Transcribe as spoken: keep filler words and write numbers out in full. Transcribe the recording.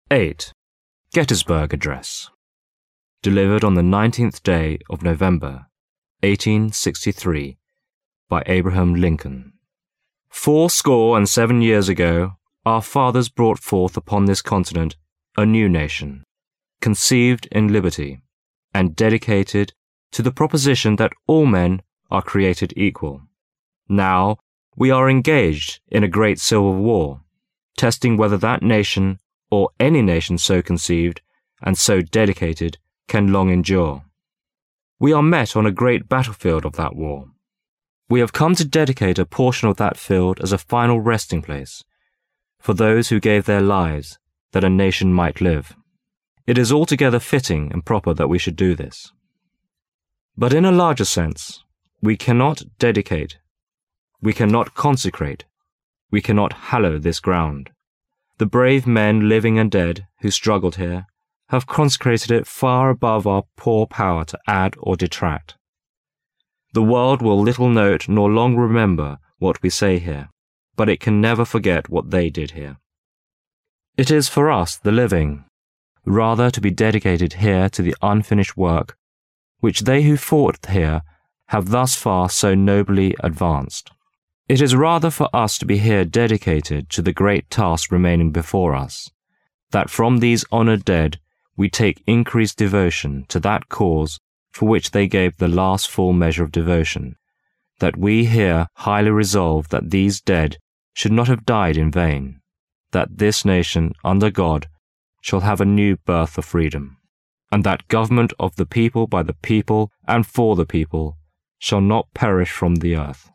eight. Gettysburg Address. Delivered on the nineteenth day of November, eighteen sixty-three, by Abraham Lincoln. Four score and seven years ago, our fathers brought forth upon this continent a new nation, conceived in liberty, and dedicated to the proposition that all men are created equal. Now, we are engaged in a great civil war, testing whether that nation, or any nation so conceived and so dedicated, can long endure. We are met on a great battlefield of that war. We have come to dedicate a portion of that field as a final resting place for those who gave their lives that a nation might live. It is altogether fitting and proper that we should do this. But in a larger sense, we cannot dedicate, we cannot consecrate, we cannot hallow this ground. The brave men, living and dead, who struggled here, have consecrated it far above our poor power to add or detract. The world will little note nor long remember what we say here, but it can never forget what they did here. It is for us, the living, rather to be dedicated here to the unfinished work which they who fought here have thus far so nobly advanced. It is rather for us to be here dedicated to the great task remaining before us, that from these honoured dead we take increased devotion to that cause for which they gave the last full measure of devotion, that we here highly resolve that these dead should not have died in vain, that this nation, under God, shall have a new birth of freedom, and that government of the people by the people and for the people shall not perish from the earth.